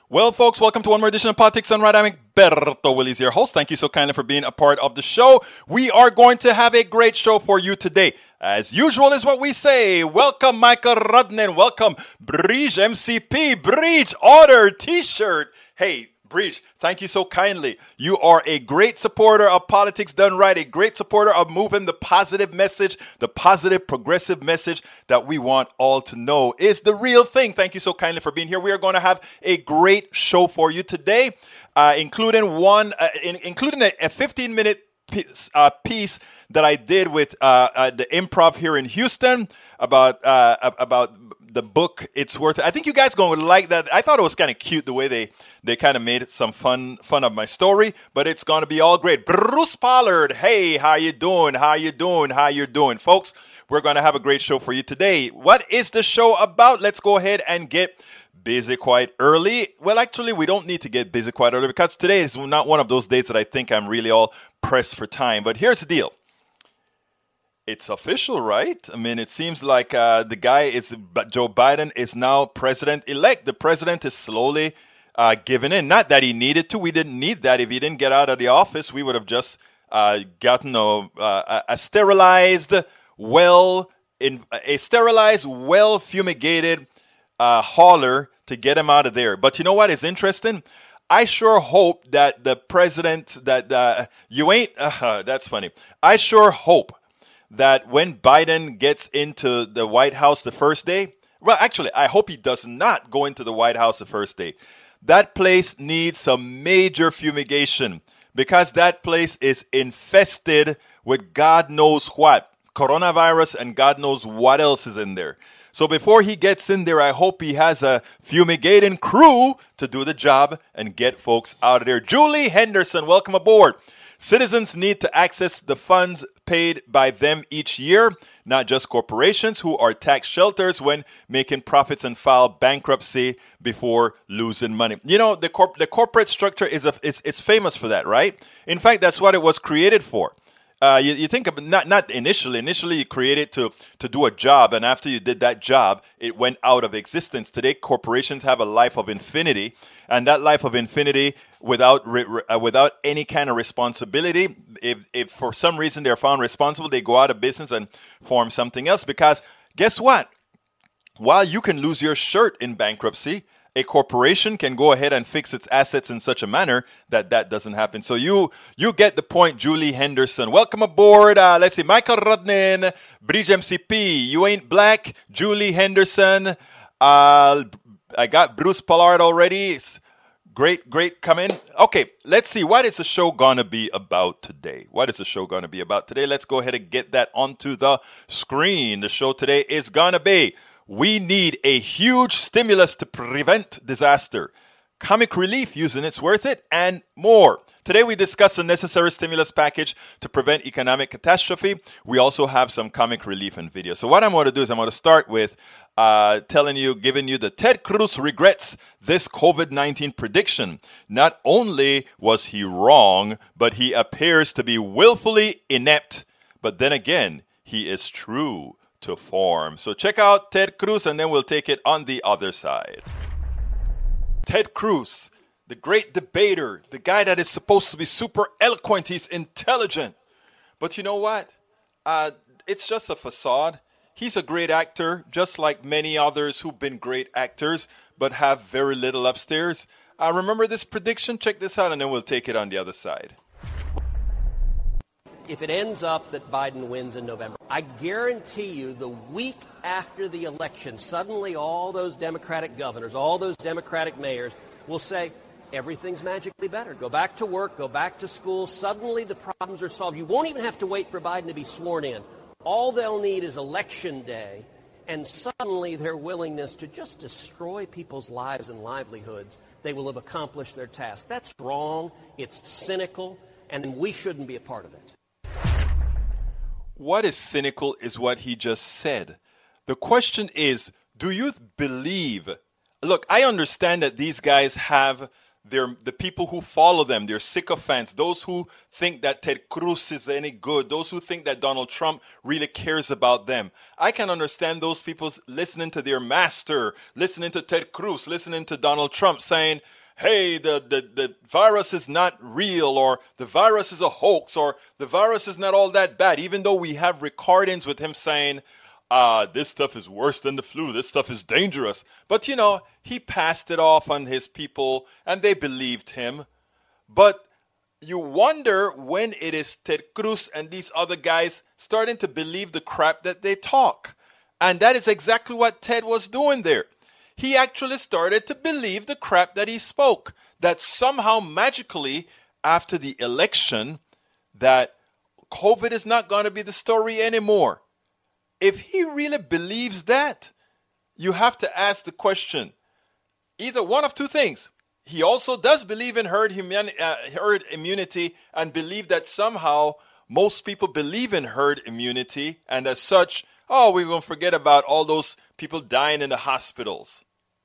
Well, folks, welcome to one more edition of Politics Done Right. I'm Egberto Willies, your host. Thank you so kindly for being a part of the show. We are going to have a great show for you today. As usual is what we say. Welcome, Michael Rudnin. Welcome, Breach MCP. Breach, order T-shirt. Hey, Breach, thank you so kindly. You are a great supporter of Politics Done Right, a great supporter of moving the positive message, the positive progressive message that we want all to know is the real thing. Thank you so kindly for being here. We are going to have a great show for you today, including a 15-minute piece that I did with the Improv here in Houston about the book It's Worth It. I think you guys going to like that. I thought it was kind of cute the way they kind of made some fun of my story, but it's going to be all great. Bruce Pollard, hey, how you doing? How you doing, folks? We're going to have a great show for you today. What is the show about? Let's go ahead and get busy quite early. Well, actually, we don't need to get busy quite early because today is not one of those days that I think I'm really all pressed for time. But here's the deal. It's official, right? I mean, it seems like Joe Biden is now president-elect. The president is slowly giving in. Not that he needed to. We didn't need that. If he didn't get out of the office, we would have just gotten a sterilized, well-fumigated hauler to get him out of there. But you know what is interesting? I sure hope that the president, that's funny. I sure hope that when Biden gets into the White House the first day, well, actually, I hope he does not go into the White House the first day. That place needs some major fumigation because that place is infested with God knows what, coronavirus and God knows what else is in there. So before he gets in there, I hope he has a fumigating crew to do the job and get folks out of there. Julie Henderson, welcome aboard. Citizens need to access the funds paid by them each year, not just corporations who are tax shelters when making profits and file bankruptcy before losing money. You know, the corporate structure it's famous for that, right? In fact, that's what it was created for. You think of not initially. Initially, you created to do a job, and after you did that job, it went out of existence. Today, corporations have a life of infinity, and that life of infinity, without any kind of responsibility, if for some reason they're found responsible, they go out of business and form something else. Because guess what? While you can lose your shirt in bankruptcy, a corporation can go ahead and fix its assets in such a manner that doesn't happen. So you get the point, Julie Henderson. Welcome aboard. Let's see, Michael Rudnin, Bridge MCP. You ain't black, Julie Henderson. I got Bruce Pollard already. It's great coming. Okay, let's see. What is the show going to be about today? Let's go ahead and get that onto the screen. The show today is going to be we need a huge stimulus to prevent disaster, comic relief using It's Worth It, and more. Today we discuss a necessary stimulus package to prevent economic catastrophe. We also have some comic relief and video. So what I'm going to do is I'm going to start with giving you the Ted Cruz regrets this COVID-19 prediction. Not only was he wrong, but he appears to be willfully inept. But then again, he is true to form. So check out Ted Cruz and then we'll take it on the other side. Ted Cruz, the great debater, the guy that is supposed to be super eloquent. He's intelligent. But you know what? It's just a facade. He's a great actor, just like many others who've been great actors, but have very little upstairs. Remember this prediction? Check this out and then we'll take it on the other side. If it ends up that Biden wins in November, I guarantee you the week after the election, suddenly all those Democratic governors, all those Democratic mayors will say, everything's magically better. Go back to work, go back to school. Suddenly the problems are solved. You won't even have to wait for Biden to be sworn in. All they'll need is election day, and suddenly their willingness to just destroy people's lives and livelihoods, they will have accomplished their task. That's wrong. It's cynical, and we shouldn't be a part of it. What is cynical is what he just said. The question is, do you believe? Look, I understand that these guys have the people who follow them, their sycophants, those who think that Ted Cruz is any good, those who think that Donald Trump really cares about them. I can understand those people listening to their master, listening to Ted Cruz, listening to Donald Trump saying, hey, the virus is not real, or the virus is a hoax, or the virus is not all that bad, even though we have recordings with him saying, this stuff is worse than the flu, this stuff is dangerous. But, he passed it off on his people, and they believed him. But you wonder when it is Ted Cruz and these other guys starting to believe the crap that they talk. And that is exactly what Ted was doing there. He actually started to believe the crap that he spoke. That somehow magically after the election that COVID is not going to be the story anymore. If he really believes that, you have to ask the question, either one of two things. He also does believe in herd immunity and believe that somehow most people believe in herd immunity, and as such, we're going to forget about all those people dying in the hospitals.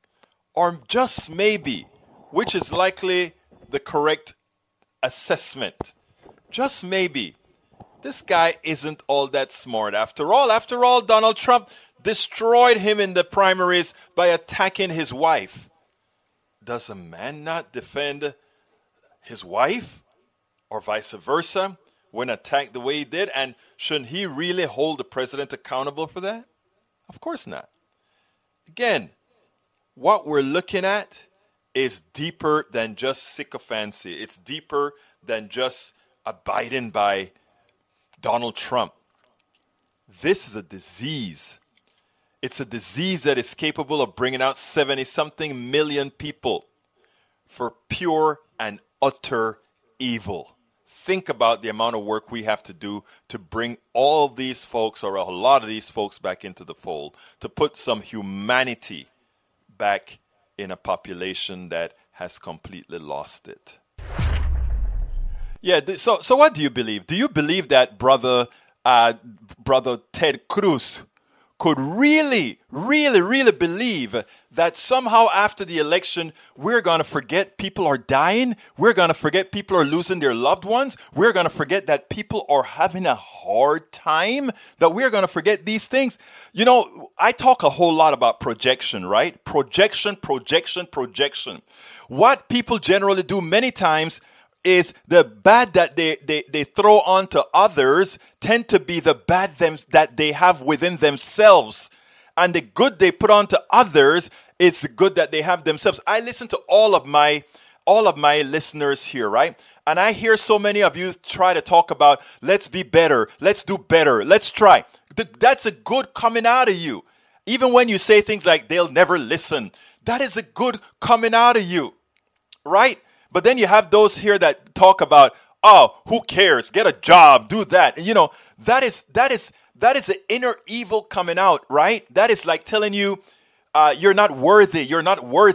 Or just maybe, which is likely the correct assessment, just maybe, this guy isn't all that smart after all, Donald Trump destroyed him in the primaries by attacking his wife. Does a man not defend his wife or vice versa when attacked the way he did? And shouldn't he really hold the president accountable for that? Of course not. Again, what we're looking at is deeper than just sycophancy. It's deeper than just abiding by Donald Trump. This is a disease. It's a disease that is capable of bringing out 70-something million people for pure and utter evil. Think about the amount of work we have to do to bring all these folks, or a lot of these folks, back into the fold, to put some humanity back in a population that has completely lost it. Yeah, so what do you believe? Do you believe that brother Ted Cruz could really believe that somehow after the election, we're going to forget people are dying, we're going to forget people are losing their loved ones, we're going to forget that people are having a hard time, that we're going to forget these things? I talk a whole lot about projection, right? Projection. What people generally do many times is the bad that they throw onto others tend to be the bad that they have within themselves. And the good they put onto others, it's the good that they have themselves. I listen to all of my listeners here, right? And I hear so many of you try to talk about, let's be better, let's do better, let's try. That's a good coming out of you. Even when you say things like, they'll never listen, that is a good coming out of you, right? But then you have those here that talk about, who cares? Get a job, do that. And, that is the inner evil coming out, right? That is like telling you, you're not worthy. I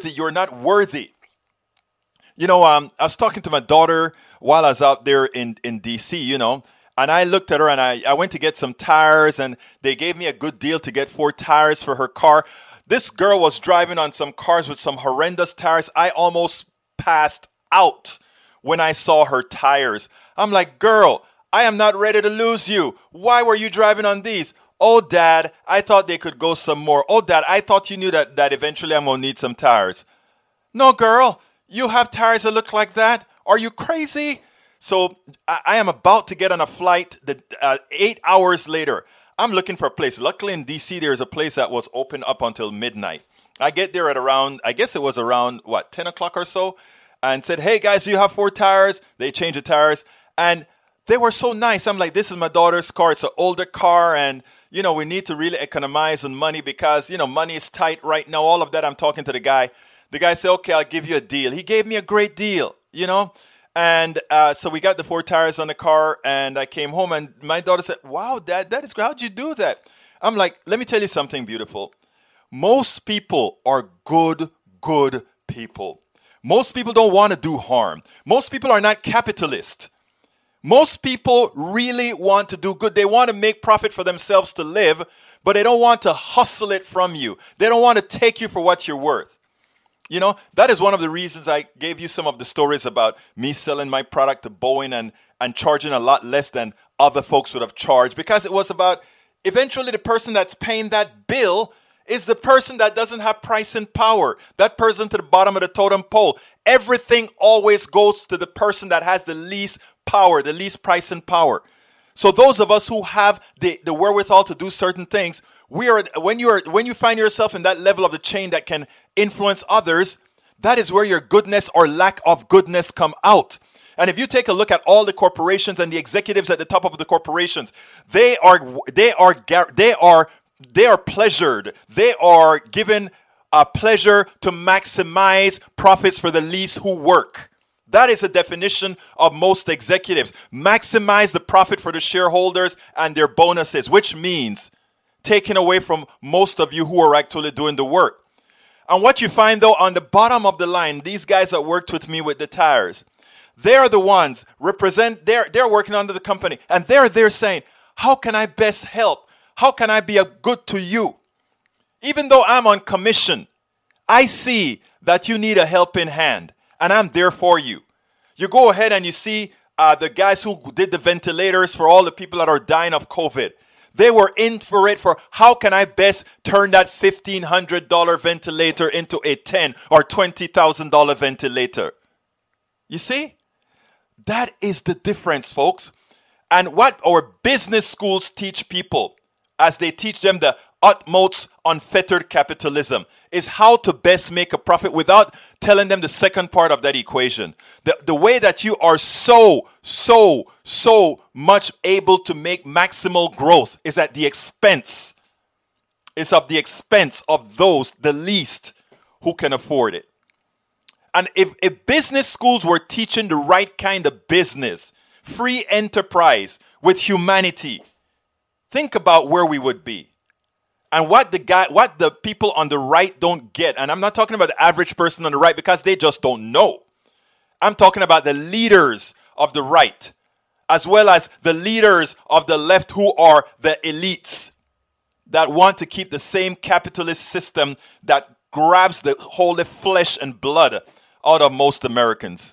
was talking to my daughter while I was out there in D.C., and I looked at her and I went to get some tires, and they gave me a good deal to get 4 tires for her car. This girl was driving on some cars with some horrendous tires. I almost passed out when I saw her tires. I'm like, girl, I am not ready to lose you. Why were you driving on these? Oh, Dad, I thought they could go some more. Oh, Dad, I thought you knew that eventually I'm going to need some tires. No, girl, you have tires that look like that? Are you crazy? So I am about to get on a flight 8 hours later. I'm looking for a place. Luckily in D.C., there's a place that was open up until midnight. I get there at around, 10 o'clock or so, and said, hey, guys, you have 4 tires? They changed the tires. And they were so nice. I'm like, this is my daughter's car. It's an older car. And, we need to really economize on money because, money is tight right now. All of that, I'm talking to the guy. The guy said, okay, I'll give you a deal. He gave me a great deal, And so we got the 4 tires on the car. And I came home and my daughter said, wow, Dad, that is great. How'd you do that? I'm like, let me tell you something beautiful. Most people are good people. Most people don't want to do harm. Most people are not capitalist. Most people really want to do good. They want to make profit for themselves to live, but they don't want to hustle it from you. They don't want to take you for what you're worth. That is one of the reasons I gave you some of the stories about me selling my product to Boeing and charging a lot less than other folks would have charged, because it was about eventually the person that's paying that bill is the person that doesn't have pricing power, that person to the bottom of the totem pole. Everything always goes to the person that has the least power, the least pricing power. So those of us who have the wherewithal to do certain things, when you find yourself in that level of the chain that can influence others, that is where your goodness or lack of goodness come out. And if you take a look at all the corporations and the executives at the top of the corporations, they are pleasured. They are given a pleasure to maximize profits for the least who work. That is a definition of most executives. Maximize the profit for the shareholders and their bonuses, which means taking away from most of you who are actually doing the work. And what you find, though, on the bottom of the line, these guys that worked with me with the tires, they're the ones they're working under the company, and they're saying, how can I best help? How can I be a good to you? Even though I'm on commission, I see that you need a helping hand, and I'm there for you. You go ahead and you see the guys who did the ventilators for all the people that are dying of COVID. They were in for it for how can I best turn that $1,500 ventilator into a $10,000 or $20,000 ventilator. You see? That is the difference, folks. And what our business schools teach people as they teach them the utmost unfettered capitalism is how to best make a profit without telling them the second part of that equation. The way that you are so much able to make maximal growth is at the expense. It's of the expense of those, the least, who can afford it. And if business schools were teaching the right kind of business, free enterprise with humanity, think about where we would be. And what the people on the right don't get, and I'm not talking about the average person on the right because they just don't know. I'm talking about the leaders of the right, as well as the leaders of the left who are the elites that want to keep the same capitalist system that grabs the holy flesh and blood out of most Americans.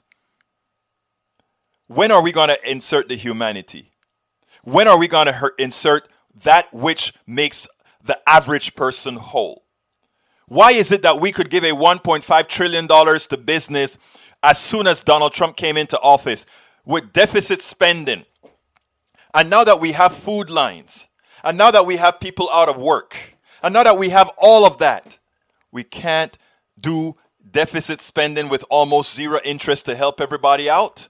When are we going to insert the humanity? When are we going to insert that which makes the average person whole? Why is it that we could give a $1.5 trillion to business as soon as Donald Trump came into office with deficit spending? And now that we have food lines, and now that we have people out of work, and now that we have all of that, we can't do deficit spending with almost zero interest to help everybody out.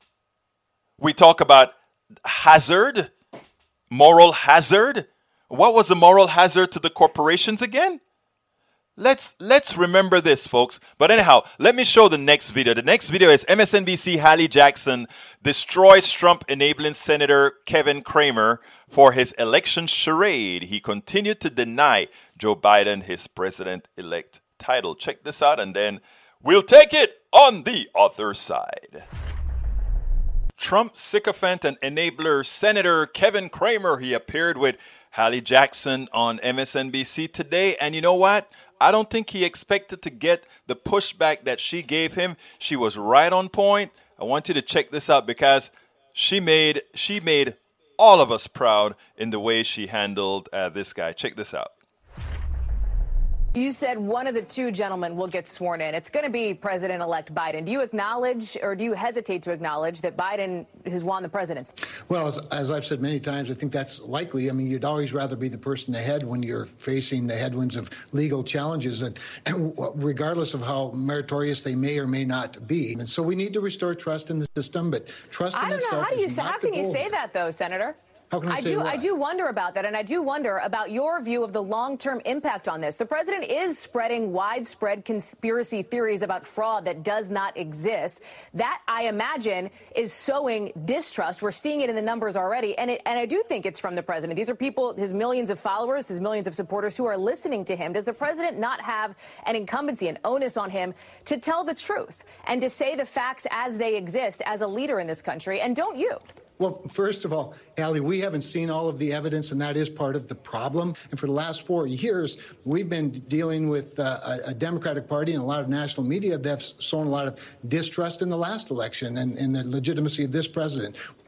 We talk about hazard, moral hazard. What was the moral hazard to the corporations again? Let's remember this, folks. But anyhow, let me show the next video. The next video is MSNBC Hallie Jackson destroys Trump enabling Senator Kevin Cramer for his election charade. He continued to deny Joe Biden his president-elect title. Check this out, and then we'll take it on the other side. Trump sycophant and enabler Senator Kevin Cramer, he appeared with Hallie Jackson on MSNBC today. And you know what? I don't think he expected to get the pushback that she gave him. She was right on point. I want you to check this out because she made all of us proud in the way she handled this guy. Check this out. You said one of the two gentlemen will get sworn in. It's going to be President-elect Biden. Do you acknowledge, or do you hesitate to acknowledge, that Biden has won the presidency? Well, as I've said many times, I think that's likely. I mean, you'd always rather be the person ahead when you're facing the headwinds of legal challenges, and regardless of how meritorious they may or may not be. And so we need to restore trust in the system, but trust in itself is not the goal. How can you say that, though, Senator? I do wonder about that, and I do wonder about your view of the long-term impact on this. The president is spreading widespread conspiracy theories about fraud that does not exist. That, I imagine, is sowing distrust. We're seeing it in the numbers already, and I do think it's from the president. These are people, his millions of followers, his millions of supporters who are listening to him. Does the president not have an incumbency, an onus on him to tell the truth and to say the facts as they exist as a leader in this country? And don't you? Well, first of all, Hallie, we haven't seen all of the evidence, and that is part of the problem. And for the last 4 years, we've been dealing with a Democratic Party and a lot of national media that have sown a lot of distrust in the last election and the legitimacy of this president.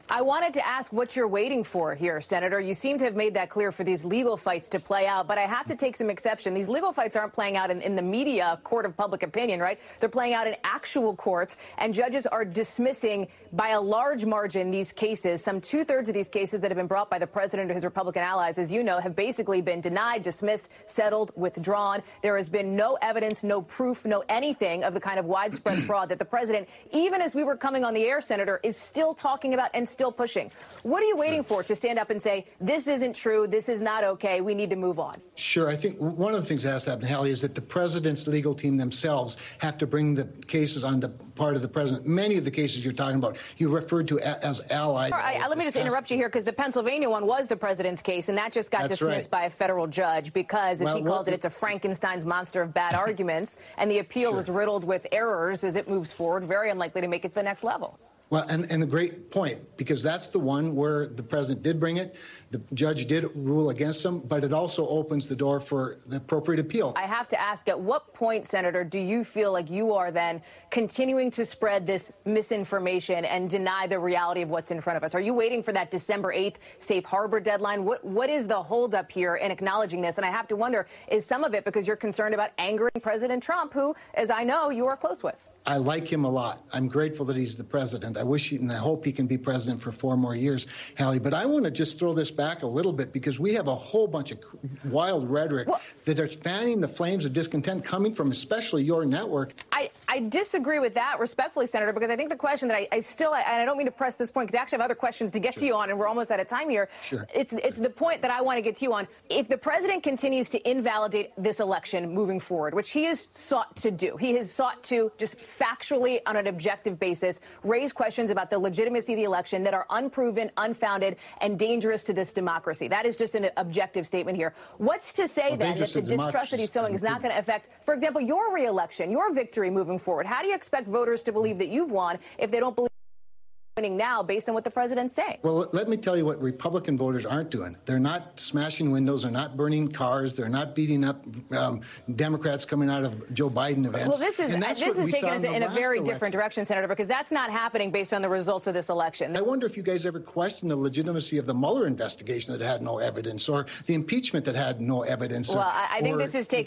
I wanted to ask what you're waiting for here, Senator. You seem to have made that clear for these legal fights to play out, but I have to take some exception. These legal fights aren't playing out in the media court of public opinion, right? They're playing out in actual courts, and judges are dismissing by a large margin these cases. Some 2/3 of these cases that have been brought by the president or his Republican allies, as you know, have basically been denied, dismissed, settled, withdrawn. There has been no evidence, no proof, no anything of the kind of widespread fraud that the president, even as we were coming on the air, Senator, is still talking about and still pushing. What are you waiting for to stand up and say, this isn't true, this is not okay, we need to move on? Sure. I think one of the things that has to happen, Hallie, is that the president's legal team themselves have to bring the cases on the part of the president. Many of the cases you're talking about, you referred to as allies. Let me just interrupt you here, because the Pennsylvania one was the president's case, and that just got dismissed by a federal judge because, as he called it, it's a Frankenstein's monster of bad arguments, and the appeal is riddled with errors as it moves forward, very unlikely to make it to the next level. Well, and the great point, because that's the one where the president did bring it. The judge did rule against him, but it also opens the door for the appropriate appeal. I have to ask, at what point, Senator, do you feel like you are then continuing to spread this misinformation and deny the reality of what's in front of us? Are you waiting for that December 8th safe harbor deadline? What is the holdup here in acknowledging this? And I have to wonder, is some of it because you're concerned about angering President Trump, who, as I know, you are close with? I like him a lot. I'm grateful that he's the president. I wish and I hope he can be president for 4 more years, Hallie. But I want to just throw this back a little bit, because we have a whole bunch of wild rhetoric that are fanning the flames of discontent coming from especially your network. I disagree with that respectfully, Senator, because I think the question that I don't mean to press this point, because I actually have other questions to get to you on, and we're almost out of time here. It's the point that I want to get to you on. If the president continues to invalidate this election moving forward, which he has sought to do, he has sought to just factually, on an objective basis, raise questions about the legitimacy of the election that are unproven, unfounded, and dangerous to this democracy. That is just an objective statement here. What's to say, then, that the distrust that he's sowing is not going to affect, for example, your reelection, your victory moving forward? How do you expect voters to believe that you've won if they don't believe winning now based on what the president's saying? Well, let me tell you what Republican voters aren't doing. They're not smashing windows. They're not burning cars. They're not beating up Democrats coming out of Joe Biden events. Well, this is taking us in a very different direction, Senator, because that's not happening based on the results of this election. I wonder if you guys ever questioned the legitimacy of the Mueller investigation that had no evidence, or the impeachment that had no evidence. Well, I think this is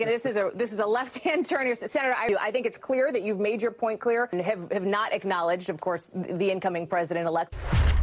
a left-hand turn here, Senator. I think it's clear that you've made your point clear and have not acknowledged, of course, the incoming president-elect.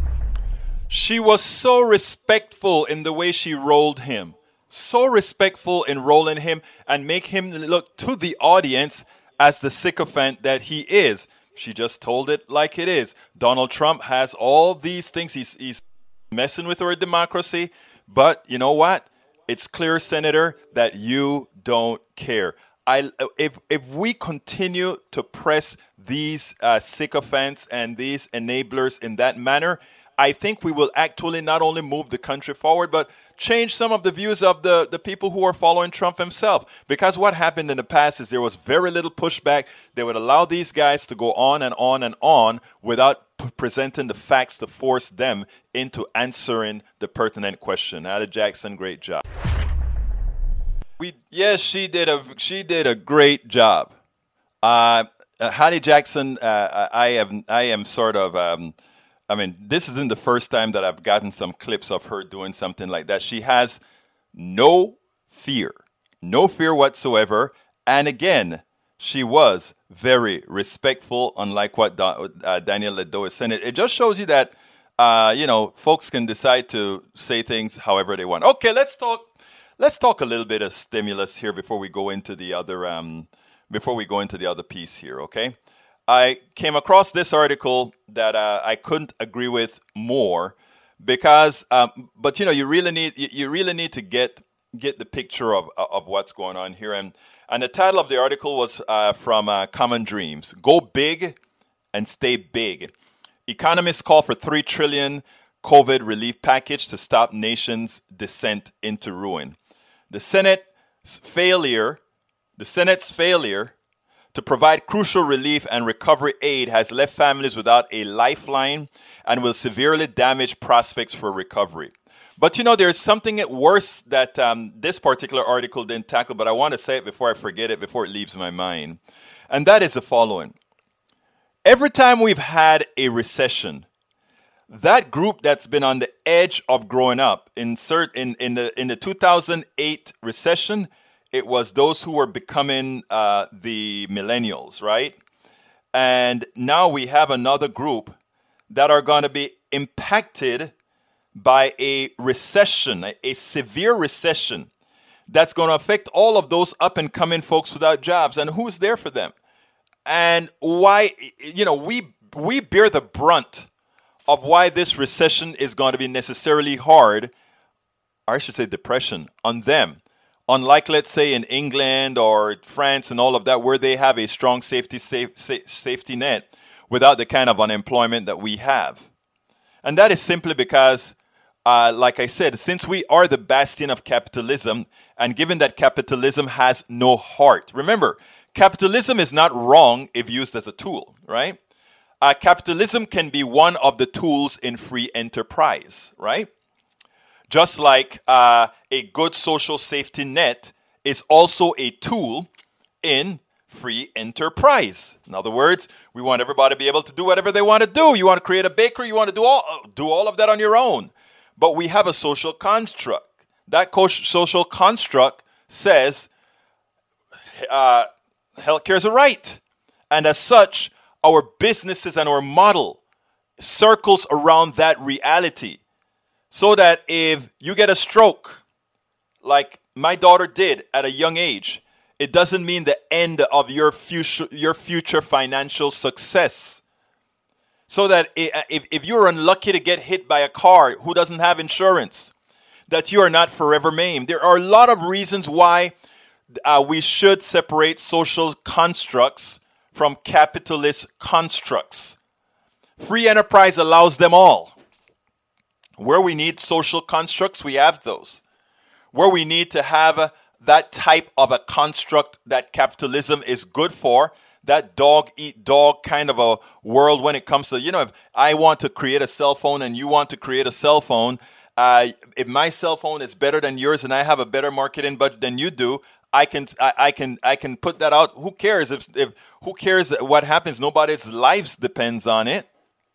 She was so respectful in the way she rolled him. So respectful in rolling him and make him look to the audience as the sycophant that he is. She just told it like it is. Donald Trump has all these things. He's messing with our democracy. But you know what? It's clear, Senator, that you don't care. If we continue to press these sycophants and these enablers in that manner, I think we will actually not only move the country forward, but change some of the views of the people who are following Trump himself. Because what happened in the past is there was very little pushback. They would allow these guys to go on and on and on without presenting the facts to force them into answering the pertinent question. Hallie Jackson, great job. Yes, she did a great job. Hallie Jackson, I am sort of, this isn't the first time that I've gotten some clips of her doing something like that. She has no fear whatsoever. And again, she was very respectful, unlike what Daniel Ledo is saying. It just shows you that, folks can decide to say things however they want. Okay, let's talk a little bit of stimulus here before we go into the other piece here, okay? I came across this article that I couldn't agree with more because, but you really need to get the picture of what's going on here. And the title of the article was from Common Dreams: Go big and stay big. Economists call for $3 trillion COVID relief package to stop nation's descent into ruin. The Senate's failure to provide crucial relief and recovery aid has left families without a lifeline and will severely damage prospects for recovery. But there's something worse that this particular article didn't tackle, but I want to say it before I forget it, before it leaves my mind. And that is the following. Every time we've had a recession, that group that's been on the edge of growing up in the 2008 recession, it was those who were becoming the millennials, right? And now we have another group that are going to be impacted by a recession, a severe recession that's going to affect all of those up and coming folks without jobs. And who's there for them? And why, we bear the brunt of why this recession is going to be necessarily hard, or I should say depression, on them. Unlike, let's say, in England or France and all of that, where they have a strong safety net without the kind of unemployment that we have. And that is simply because, like I said, since we are the bastion of capitalism, and given that capitalism has no heart. Remember, capitalism is not wrong if used as a tool, right? Capitalism can be one of the tools in free enterprise, right? Just like a good social safety net is also a tool in free enterprise. In other words, we want everybody to be able to do whatever they want to do. You want to create a bakery, you want to do all of that on your own. But we have a social construct. That social construct says healthcare is a right. And as such, our businesses and our model circles around that reality. So that if you get a stroke, like my daughter did at a young age, it doesn't mean the end of your future financial success. So that if you're unlucky to get hit by a car who doesn't have insurance, that you are not forever maimed. There are a lot of reasons why we should separate social constructs from capitalist constructs. Free enterprise allows them all. Where we need social constructs, we have those. Where we need to have that type of a construct that capitalism is good for, that dog-eat-dog kind of a world when it comes to, if I want to create a cell phone and you want to create a cell phone, if my cell phone is better than yours and I have a better marketing budget than you do, I can put that out. Who cares if who cares what happens? Nobody's lives depends on it.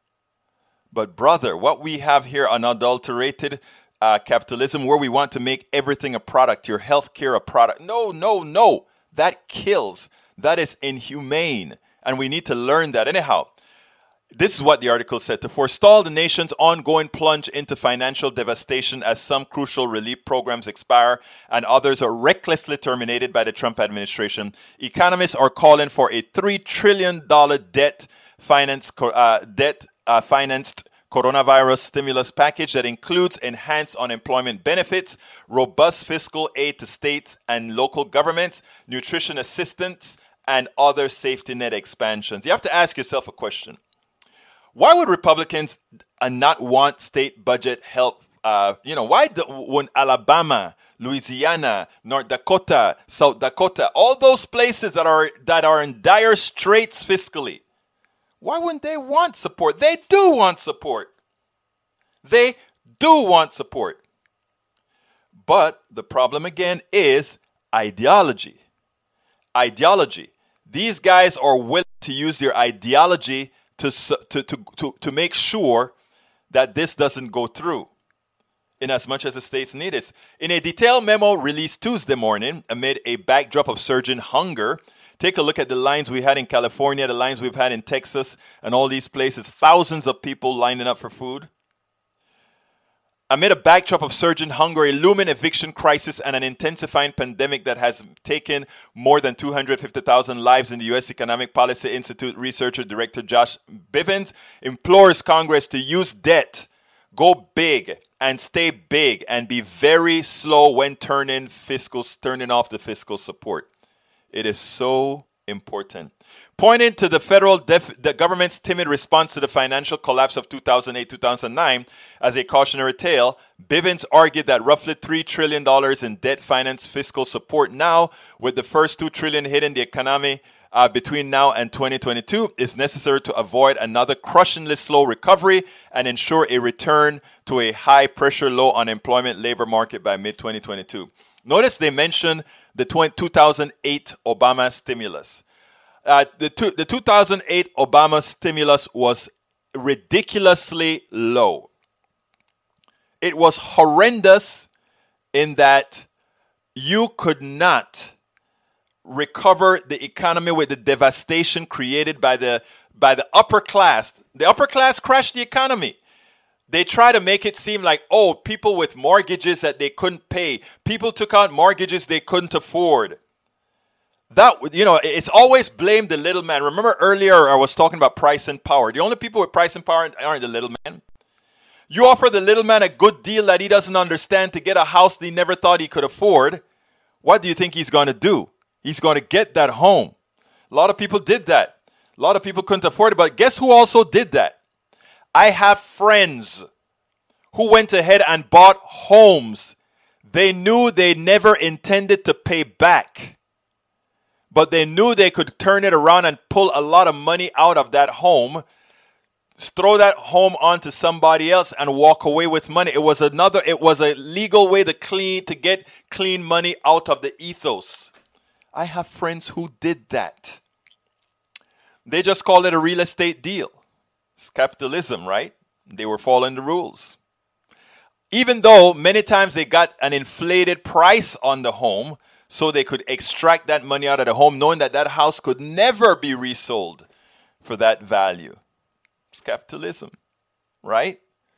But brother, what we have here, unadulterated capitalism, where we want to make everything a product, your healthcare a product. No. That kills. That is inhumane. And we need to learn that. Anyhow, this is what the article said. To forestall the nation's ongoing plunge into financial devastation as some crucial relief programs expire and others are recklessly terminated by the Trump administration, economists are calling for a $3 trillion debt-financed coronavirus stimulus package that includes enhanced unemployment benefits, robust fiscal aid to states and local governments, nutrition assistance, and other safety net expansions. You have to ask yourself a question. Why would Republicans not want state budget help? When Alabama, Louisiana, North Dakota, South Dakota, all those places that are in dire straits fiscally, why wouldn't they want support? They do want support. They do want support. But the problem again is ideology. Ideology. These guys are willing to use their ideology to make sure that this doesn't go through, in as much as the states need it. In a detailed memo released Tuesday morning, amid a backdrop of surging hunger, take a look at the lines we had in California, the lines we've had in Texas, and all these places. Thousands of people lining up for food. Amid a backdrop of surging hunger, a looming eviction crisis, and an intensifying pandemic that has taken more than 250,000 lives in the U.S. Economic Policy Institute researcher Director Josh Bivens implores Congress to use debt, go big, and stay big, and be very slow when turning off the fiscal support. It is so important. Pointing to the the government's timid response to the financial collapse of 2008-2009 as a cautionary tale, Bivens argued that roughly $3 trillion in debt-financed fiscal support now, with the first $2 trillion hitting the economy between now and 2022, is necessary to avoid another crushingly slow recovery and ensure a return to a high-pressure, low-unemployment labor market by mid-2022. Notice they mentioned the 2008 Obama stimulus. The 2008 Obama stimulus was ridiculously low. It was horrendous in that you could not recover the economy with the devastation created by the upper class. The upper class crashed the economy. They try to make it seem like, oh, people with mortgages that they couldn't pay. People took out mortgages they couldn't afford. That, it's always blamed the little man. Remember earlier I was talking about price and power. The only people with price and power aren't the little man. You offer the little man a good deal that he doesn't understand to get a house that he never thought he could afford. What do you think he's going to do? He's going to get that home. A lot of people did that. A lot of people couldn't afford it. But guess who also did that? I have friends who went ahead and bought homes they knew they never intended to pay back. But they knew they could turn it around and pull a lot of money out of that home, throw that home onto somebody else and walk away with money. It was a legal way to get clean money out of the ethos. I have friends who did that. They just called it a real estate deal. It's capitalism, right? They were following the rules. Even though many times they got an inflated price on the home so they could extract that money out of the home, knowing that house could never be resold for that value. It's capitalism, right?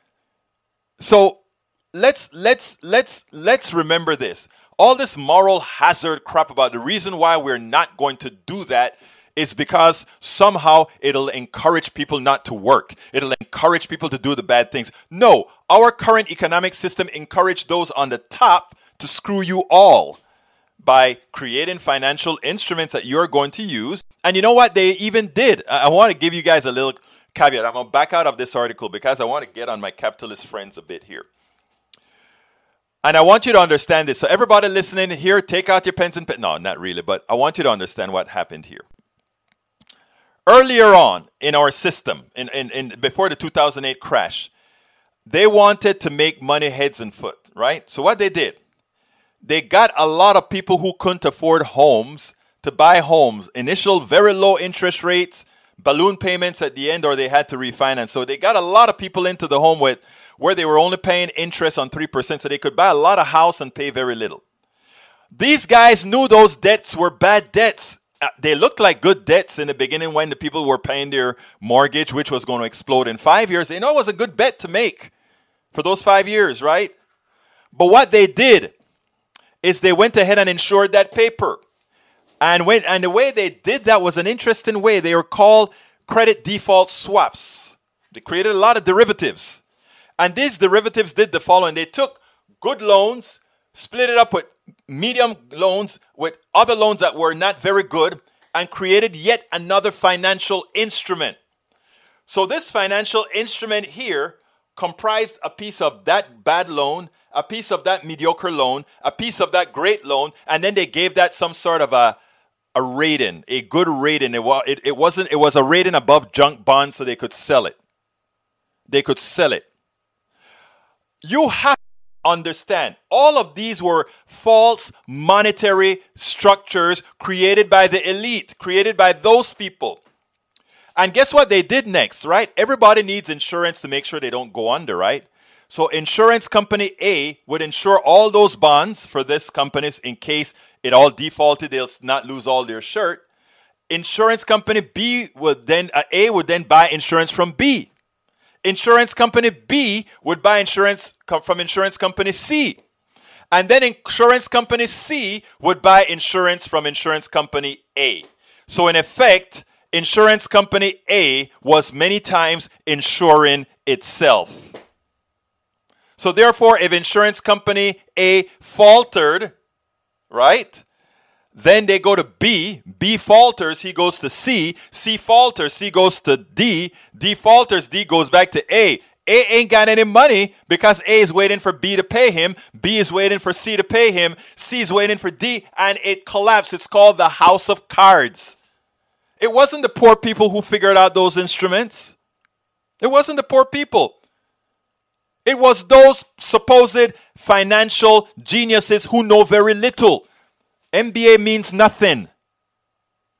So let's remember this. All this moral hazard crap about the reason why we're not going to do that is because somehow it'll encourage people not to work. It'll encourage people to do the bad things. No, our current economic system encouraged those on the top to screw you all by creating financial instruments that you're going to use. And you know what they even did? I want to give you guys a little caveat. I'm going to back out of this article because I want to get on my capitalist friends a bit here. And I want you to understand this. So everybody listening here, take out your pens and no, not really, but I want you to understand what happened here. Earlier on in our system, before the 2008 crash, they wanted to make money heads and foot, right? So what they did, they got a lot of people who couldn't afford homes to buy homes. Initial very low interest rates, balloon payments at the end, or they had to refinance. So they got a lot of people into the home where they were only paying interest on 3%, so they could buy a lot of house and pay very little. These guys knew those debts were bad debts. They looked like good debts in the beginning when the people were paying their mortgage, which was going to explode in 5 years. They know it was a good bet to make for those 5 years, right? But what they did is they went ahead and insured that paper. And the way they did that was an interesting way. They were called credit default swaps. They created a lot of derivatives. And these derivatives did the following. They took good loans, split it up with medium loans, with other loans that were not very good, and created yet another financial instrument. So this financial instrument here comprised a piece of that bad loan, a piece of that mediocre loan, a piece of that great loan, and then they gave that some sort of a rating, a good rating. It was a rating above junk bonds, so they could sell it. They could sell it. You have to understand, all of these were false monetary structures created by the elite, created by those people. And guess what they did next, right? Everybody needs insurance to make sure they don't go under, right? So insurance company A would insure all those bonds for this companies in case it all defaulted, they'll not lose all their shirt. Insurance company B would then, A would then buy insurance from B. Insurance company B would buy insurance from insurance company C. And then insurance company C would buy insurance from insurance company A. So in effect, insurance company A was many times insuring itself. So therefore, if insurance company A faltered, right? Then they go to B. B falters, he goes to C. C falters, C goes to D. D falters, D goes back to A. A ain't got any money because A is waiting for B to pay him. B is waiting for C to pay him. C is waiting for D, and it collapsed. It's called the House of Cards. It wasn't the poor people who figured out those instruments. It wasn't the poor people. It was those supposed financial geniuses who know very little. MBA means nothing.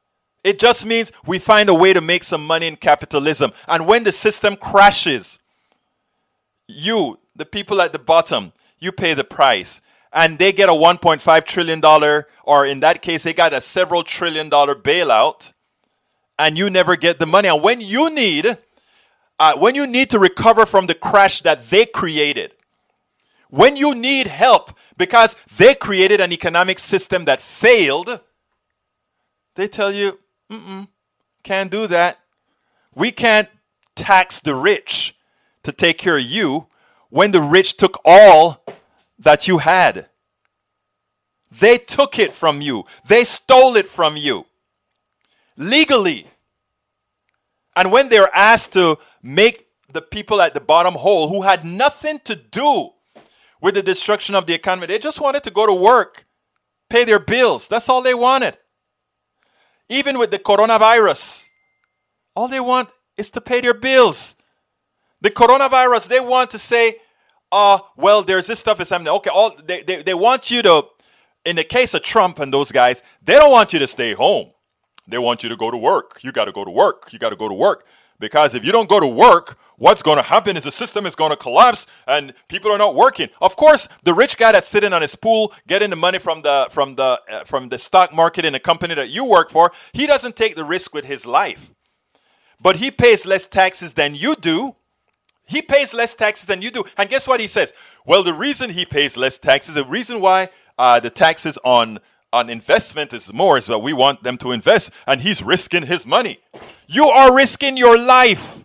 It just means we find a way to make some money in capitalism. And when the system crashes, you, the people at the bottom, you pay the price. And they get a $1.5 trillion, or in that case, they got a several $1 trillion bailout, and you never get the money. And when you need to recover from the crash that they created, when you need help because they created an economic system that failed, they tell you, can't do that. We can't tax the rich to take care of you when the rich took all that you had. They took it from you. They stole it from you. Legally. And when they're asked to make the people at the bottom whole who had nothing to do with the destruction of the economy, they just wanted to go to work, pay their bills. That's all they wanted. Even with the coronavirus, all they want is to pay their bills. The coronavirus, they want to say, well, there's this stuff is happening. Okay, they want you to, in the case of Trump and those guys, they don't want you to stay home. They want you to go to work. You got to go to work. You got to go to work. Because if you don't go to work, what's going to happen is the system is going to collapse and people are not working. Of course, the rich guy that's sitting on his pool getting the money from the stock market in a company that you work for, he doesn't take the risk with his life. But he pays less taxes than you do. He pays less taxes than you do. And guess what he says? Well, the reason he pays less taxes, the reason why the taxes on investment is more is that we want them to invest, and he's risking his money. You are risking your life.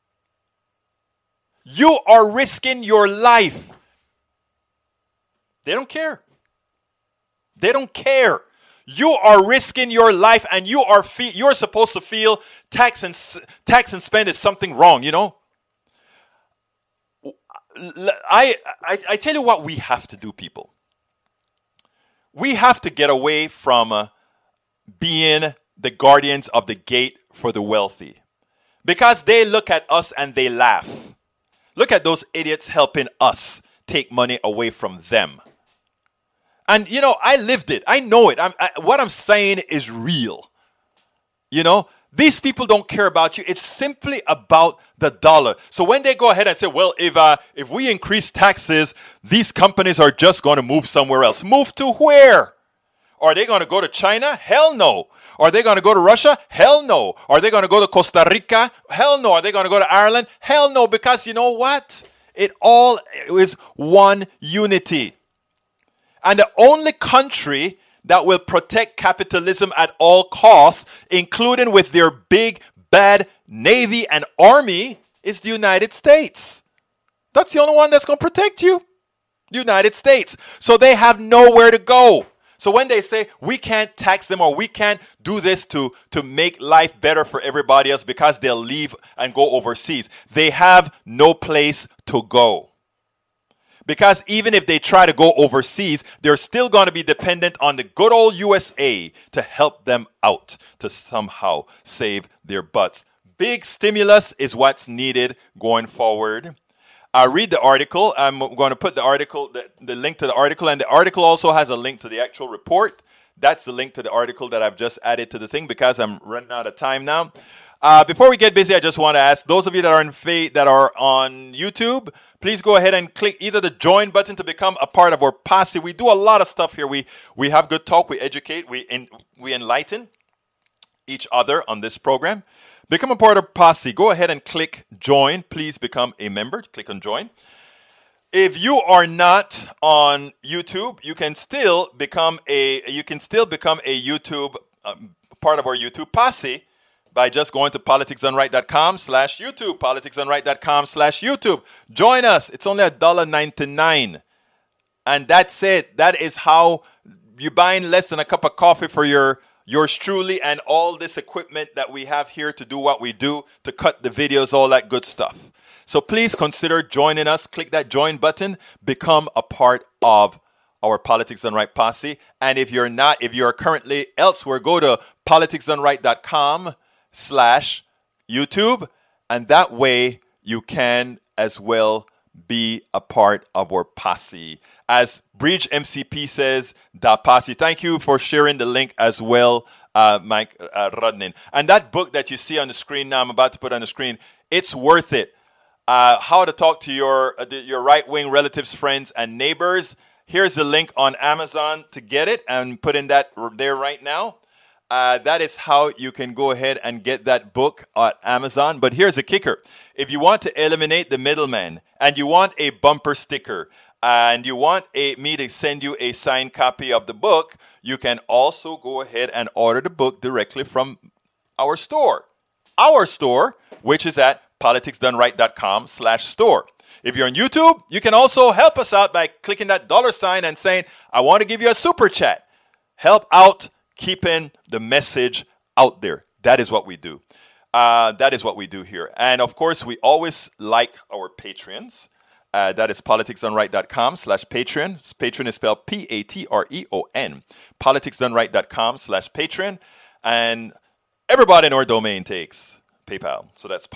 You are risking your life. They don't care. They don't care. You are risking your life, and you're supposed to feel tax and spend is something wrong, you know? I tell you what we have to do, people. We have to get away from being the guardians of the gate for the wealthy. Because they look at us and they laugh. Look at those idiots helping us take money away from them. And, you know, I lived it. I know it. What I'm saying is real. You know, these people don't care about you. It's simply about the dollar. So when they go ahead and say, well, if we increase taxes, these companies are just going to move somewhere else. Move to where? Are they going to go to China? Hell no. Are they going to go to Russia? Hell no. Are they going to go to Costa Rica? Hell no. Are they going to go to Ireland? Hell no. Because you know what? It all is one unity. And the only country that will protect capitalism at all costs, including with their big, bad Navy and Army, is the United States. That's the only one that's going to protect you. The United States. So they have nowhere to go. So when they say we can't tax them or we can't do this to make life better for everybody else because they'll leave and go overseas, they have no place to go. Because even if they try to go overseas, they're still going to be dependent on the good old USA to help them out, to somehow save their butts. Big stimulus is what's needed going forward. Read the article. I'm going to put the article, the link to the article, and the article also has a link to the actual report. That's the link to the article that I've just added to the thing because I'm running out of time now. Before we get busy, I just want to ask those of you that are on YouTube, please go ahead and click either the join button to become a part of our posse. We do a lot of stuff here. We have good talk. We educate. We enlighten each other on this program. Become a part of posse. Go ahead and click join. Please become a member. Click on join. If you are not on YouTube, you can still become a YouTube part of our YouTube posse by just going to politicsdoneright.com/YouTube, politicsdoneright.com/YouTube. Join us. It's only $1.99. And that's it. That is how you're buying less than a cup of coffee for yours truly and all this equipment that we have here to do what we do, to cut the videos, all that good stuff. So please consider joining us. Click that join button. Become a part of our Politics Done Right posse. And if you're currently elsewhere, go to politicsdoneright.com/YouTube. And that way you can as well be a part of our posse. As Bridge MCP says, da posse. Thank you for sharing the link as well, Mike Rudnin. And that book that you see on the screen now, I'm about to put on the screen, it's worth it. How to talk to your right-wing relatives, friends, and neighbors. Here's the link on Amazon to get it, and put in that there right now. That is how you can go ahead and get that book at Amazon. But here's the kicker. If you want to eliminate the middleman, and you want a bumper sticker, and you want me to send you a signed copy of the book, you can also go ahead and order the book directly from our store. Our store, which is at politicsdoneright.com/store. If you're on YouTube, you can also help us out by clicking that $ and saying, I want to give you a super chat. Help out keeping the message out there. That is what we do. That is what we do here. And of course, we always like our Patreons. That is politicsdoneright.com/Patreon. Patreon is spelled Patreon. politicsdoneright.com/Patreon. And everybody in our domain takes PayPal. So that's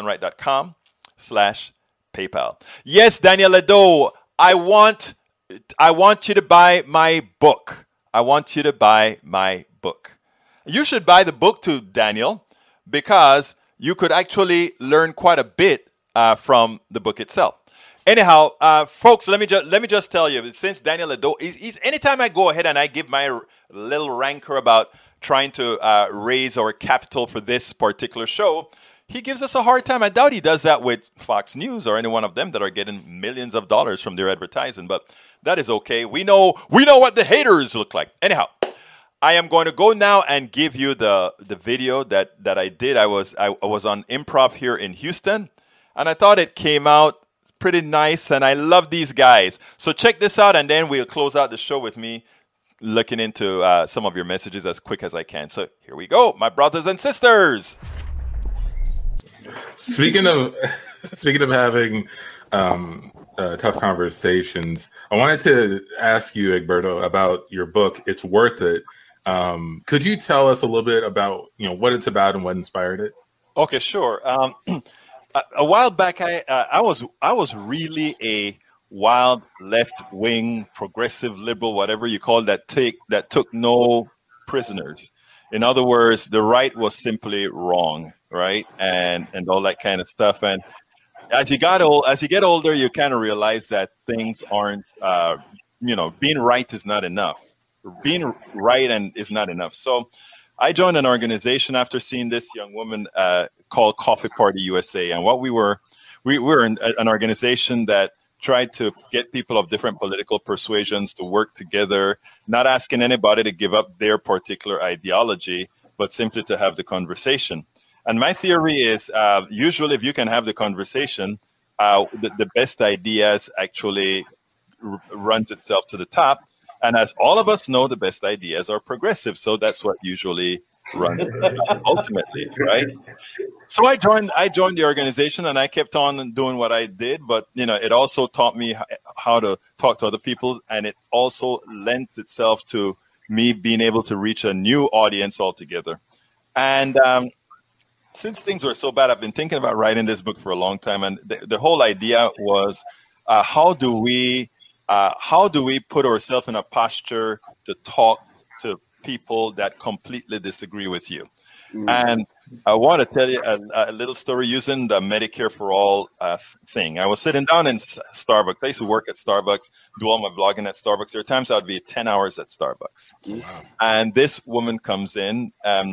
politicsdoneright.com/PayPal. Yes, Daniel Ledo, I want you to buy my book. I want you to buy my book. You should buy the book too, Daniel, because you could actually learn quite a bit from the book itself. Anyhow, folks, let me just tell you, since Daniel Ledo, anytime I go ahead and I give my little rancor about trying to raise our capital for this particular show, he gives us a hard time. I doubt he does that with Fox News or any one of them that are getting millions of dollars from their advertising, but that is okay. We know what the haters look like. Anyhow, I am going to go now and give you the video that I did. I was on improv here in Houston, and I thought it came out pretty nice, and I love these guys. So check this out, and then we'll close out the show with me looking into some of your messages as quick as I can. So here we go, my brothers and sisters. Speaking of having tough conversations, I wanted to ask you, Egberto, about your book. It's Worth It. Could you tell us a little bit about what it's about and what inspired it? Okay, sure. A while back, I was really a wild left-wing, progressive, liberal, whatever you call that took no prisoners. In other words, the right was simply wrong, right, and all that kind of stuff. And as you get older, you kind of realize that things aren't, being right is not enough. Being right is not enough. So I joined an organization after seeing this young woman called Coffee Party USA, and what we were an organization that tried to get people of different political persuasions to work together, not asking anybody to give up their particular ideology, but simply to have the conversation. And my theory is usually if you can have the conversation, the best ideas actually runs itself to the top. And as all of us know, the best ideas are progressive. So that's what usually runs ultimately, right? So I joined the organization, and I kept on doing what I did. But it also taught me how to talk to other people, and it also lent itself to me being able to reach a new audience altogether. And since things were so bad, I've been thinking about writing this book for a long time. And the whole idea was, how do we put ourselves in a posture to talk to people that completely disagree with you? And I want to tell you a little story using the Medicare for All thing. I was sitting down in Starbucks. I used to work at Starbucks, do all my blogging at Starbucks. There are times I would be 10 hours at Starbucks. Wow. And this woman comes in,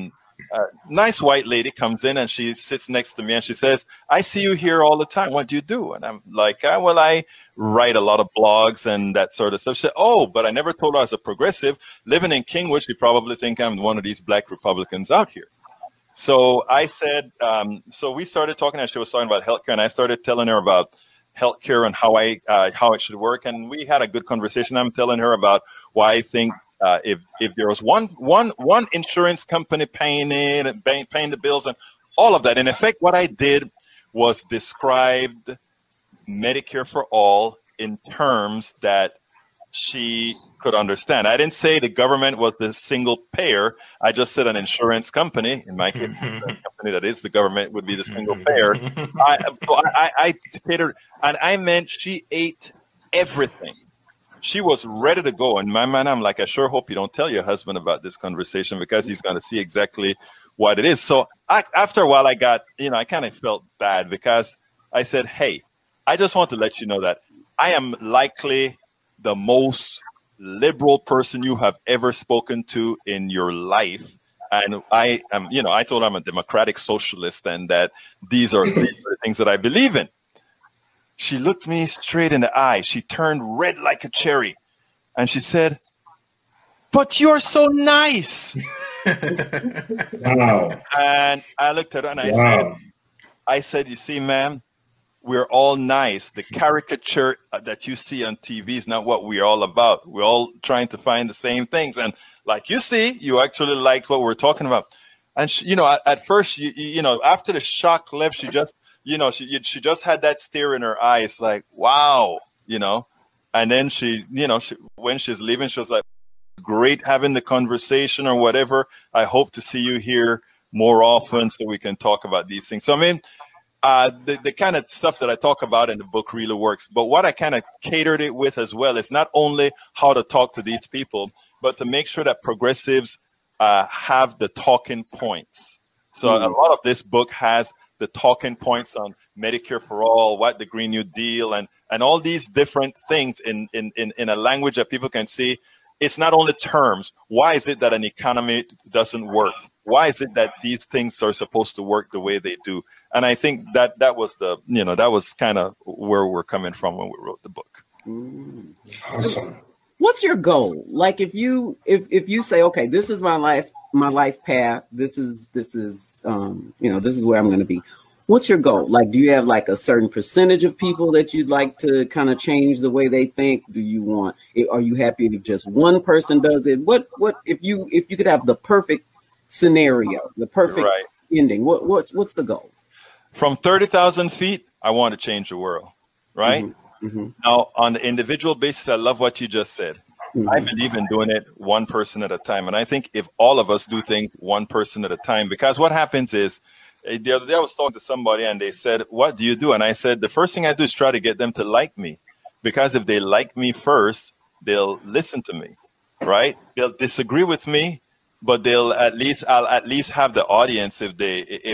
nice white lady comes in, and she sits next to me, and she says, I see you here all the time. What do you do? And I'm like, well, I write a lot of blogs and that sort of stuff. She said, oh, but I never told her I was a progressive. Living in Kingwood, you probably think I'm one of these black Republicans out here. So I said, so we started talking, and she was talking about healthcare, and I started telling her about healthcare and how it should work. And we had a good conversation. I'm telling her about why I think if there was one insurance company paying it and paying the bills and all of that. In effect, what I did was described Medicare for All in terms that she could understand. I didn't say the government was the single payer. I just said an insurance company, in my case, a company that is the government would be the single payer. I catered, and I meant she ate everything. she was ready to go. In my mind, I'm like, I sure hope you don't tell your husband about this conversation, because he's going to see exactly what it is. So after a while, I got, I kind of felt bad, because I said, hey, I just want to let you know that I am likely the most liberal person you have ever spoken to in your life. And I am, I told her I'm a democratic socialist, and that these are the things that I believe in. She looked me straight in the eye. She turned red like a cherry. And she said, but you're so nice. Wow. And I looked at her and I said, you see, ma'am, we're all nice. The caricature that you see on TV is not what we're all about. We're all trying to find the same things. And like you see, you actually liked what we're talking about. And, she, at first, after the shock left, she just, she just had that stare in her eyes, like, wow, and then she, when she's leaving, she was like, great having the conversation or whatever. I hope to see you here more often so we can talk about these things. So, I mean, the kind of stuff that I talk about in the book really works. But what I kind of catered it with as well is not only how to talk to these people, but to make sure that progressives have the talking points. So a lot of this book has the talking points on Medicare for all, what the Green New Deal, and all these different things in a language that people can see. It's not only terms. Why is it that an economy doesn't work? Why is it that these things are supposed to work the way they do? And I think that was that was kind of where we're coming from when we wrote the book. Awesome. What's your goal? Like if you say, okay, this is my life path. This is this is where I'm going to be. What's your goal? Like, do you have like a certain percentage of people that you'd like to kind of change the way they think? Are you happy if just one person does it? What if you could have the perfect scenario, the perfect ending? What's the goal? From 30,000 feet, I want to change the world, right? Mm-hmm. Mm-hmm. Now, on the individual basis, I love what you just said. Mm-hmm. I believe in doing it one person at a time. And I think if all of us do things one person at a time, because what happens is, the other day I was talking to somebody and they said, what do you do? And I said, the first thing I do is try to get them to like me, because if they like me first, they'll listen to me, right? They'll disagree with me, but I'll at least have the audience if they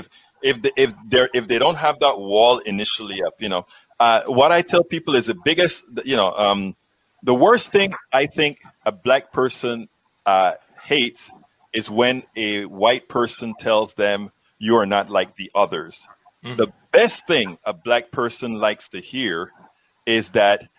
don't have that wall initially up. What I tell people is the biggest, the worst thing I think a black person hates is when a white person tells them you are not like the others. Mm-hmm. The best thing a black person likes to hear is that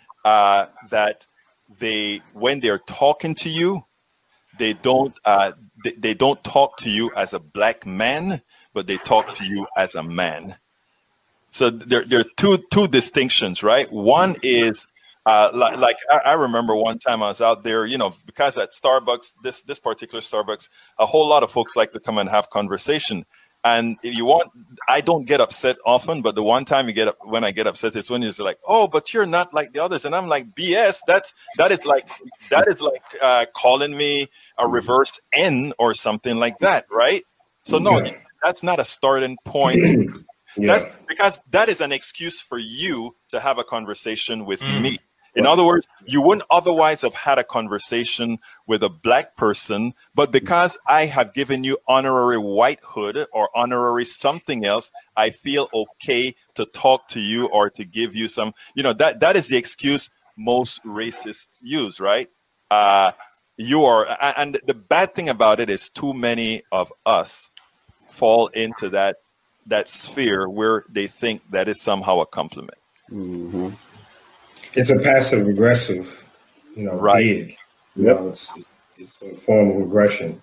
when they're talking to you, they don't talk to you as a black man, but they talk to you as a man. So there are two distinctions, right? One is I remember one time I was out there, because at Starbucks, this particular Starbucks, a whole lot of folks like to come and have conversation. And if you want, I don't get upset often, but the one time when I get upset, it's when you're like, oh, but you're not like the others. And I'm like, BS, that is like calling me a reverse N or something like that, right? So no, that's not a starting point. That's because that is an excuse for you to have a conversation with me. In other words, you wouldn't otherwise have had a conversation with a black person, but because I have given you honorary whitehood or honorary something else, I feel okay to talk to you or to give you some, that is the excuse most racists use, right? And the bad thing about it is too many of us fall into that sphere where they think that is somehow a compliment. Mm-hmm. It's a passive aggressive, bid. It's a form of aggression.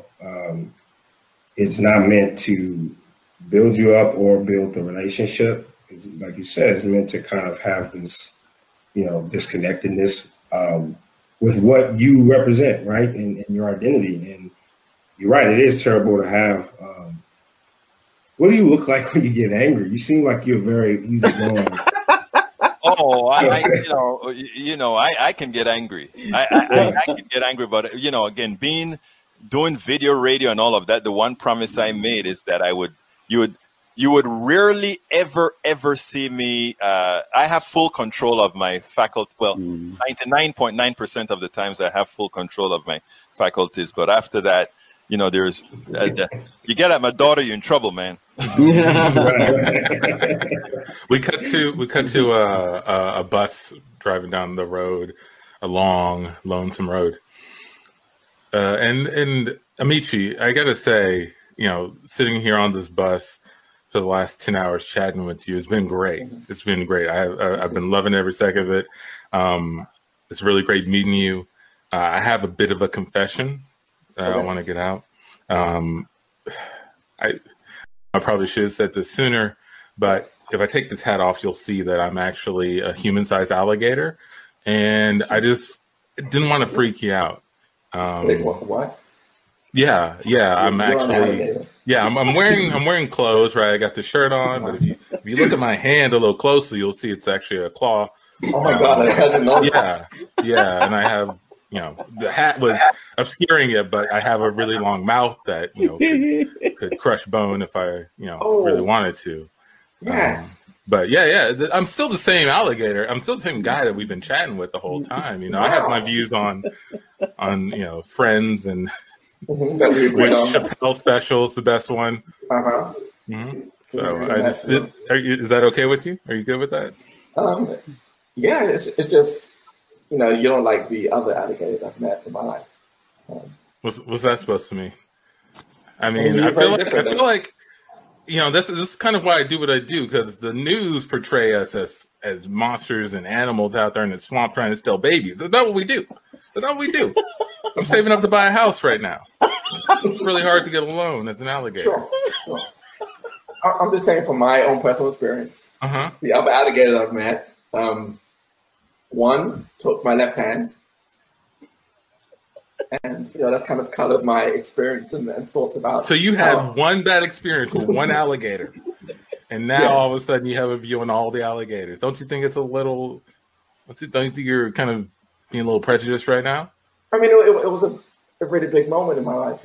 It's not meant to build you up or build the relationship. It's, like you said, it's meant to kind of have this, disconnectedness with what you represent, right, and your identity. And you're right; it is terrible to have. What do you look like when you get angry? You seem like you're very easygoing. Oh, I can get angry. I can get angry, but again, doing video, radio, and all of that. The one promise I made is that you would you would rarely ever see me. I have full control of my faculty. Well, 99.9% of the times I have full control of my faculties. But after that, there's you get at my daughter, you're in trouble, man. We cut to a bus driving down the road, a long, lonesome road. And Amaechi, I gotta say, sitting here on this bus for the last 10 hours chatting with you, it's been great. It's been great. I've been loving every second of it. It's really great meeting you. I have a bit of a confession I want to get out. I probably should have said this sooner, but if I take this hat off, you'll see that I'm actually a human-sized alligator, and I just didn't want to freak you out. What? Yeah. I'm actually. Yeah, I'm wearing clothes, right? I got the shirt on, but if you look at my hand a little closely, you'll see it's actually a claw. Oh my God, I didn't know. Yeah, and I have, the hat was obscuring it, but I have a really long mouth that could crush bone if I really wanted to. Yeah. But yeah, I'm still the same alligator. I'm still the same guy that we've been chatting with the whole time. I have my views on Friends and which Chappelle special is the best one. Mm-hmm. So is that okay with you? Are you good with that? Yeah, it's just you don't like the other alligators I've met in my life. What's that supposed to mean? I mean, I feel like this is kind of why I do what I do, because the news portray us as monsters and animals out there in the swamp trying to steal babies. That's not what we do. I'm saving up to buy a house right now. It's really hard to get a loan as an alligator. Sure. I'm just saying from my own personal experience. The other alligators I've met, one took my left hand, and that's kind of colored my experience and thoughts about. So you had one bad experience with one alligator, and now all of a sudden you have a view on all the alligators. Don't you think it's a little? Don't you think you're kind of being a little prejudiced right now? I mean, it was a really big moment in my life,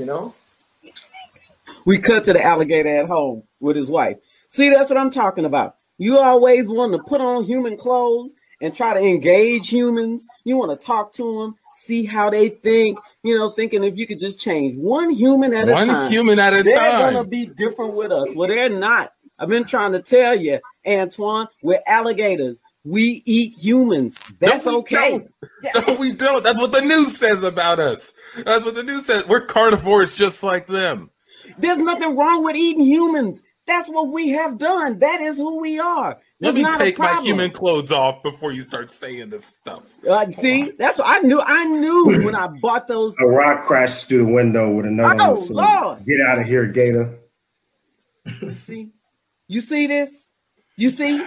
We cut to the alligator at home with his wife. See, that's what I'm talking about. You always want to put on human clothes and try to engage humans. You want to talk to them, see how they think, thinking if you could just change one human at a time. One human at a time. They're going to be different with us. Well, they're not. I've been trying to tell you, Antoine, we're alligators. We eat humans. That's okay. No, we don't. That's what the news says about us. That's what the news says. We're carnivores just like them. There's nothing wrong with eating humans. That's what we have done. That is who we are. Let me take my human clothes off before you start saying this stuff. See, that's what I knew. I knew when I bought those. A rock crashed through the window with another. Oh, Lord. Get out of here, Gator. See? You see this? You see?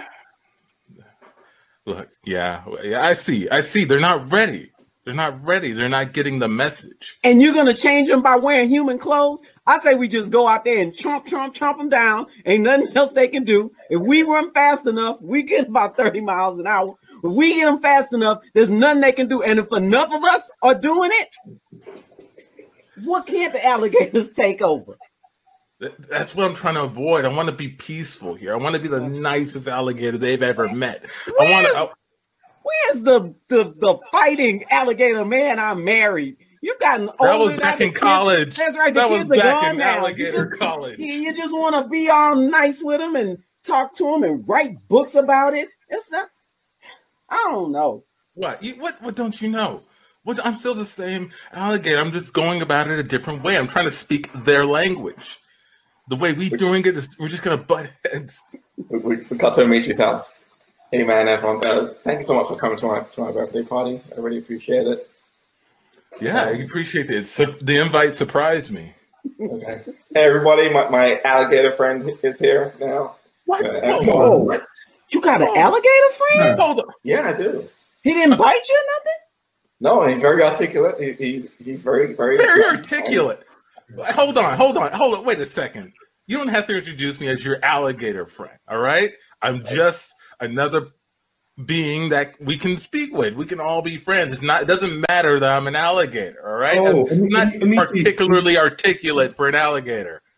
Look, yeah, I see. They're not ready. They're not getting the message. And you're going to change them by wearing human clothes? I say we just go out there and chomp them down. Ain't nothing else they can do. If we run fast enough, we get about 30 miles an hour. If we get them fast enough, there's nothing they can do. And if enough of us are doing it, what can't the alligators take over? That's what I'm trying to avoid. I want to be peaceful here. I want to be the nicest alligator they've ever met. Where's the fighting alligator man I married? You've gotten older. That was back in college. That's right. That was back in alligator college. You just want to be all nice with him and talk to him and write books about it. It's not. I don't know. What don't you know? I'm still the same alligator. I'm just going about it a different way. I'm trying to speak their language. The way we're doing it is we're just going to butt heads. We got to Amaechi's house. Hey, man, everyone. Thank you so much for coming to my birthday party. I really appreciate it. Yeah, I appreciate it. The invite surprised me. Okay. Hey, everybody. My alligator friend is here now. What? Whoa. You got an alligator friend? Yeah, I do. He didn't bite you or nothing? No, he's very articulate. He's very, very articulate. Hold on. Wait a second. You don't have to introduce me as your alligator friend, all right? I'm just another being that we can speak with. We can all be friends. It doesn't matter that I'm an alligator, all right? I'm not particularly articulate for an alligator.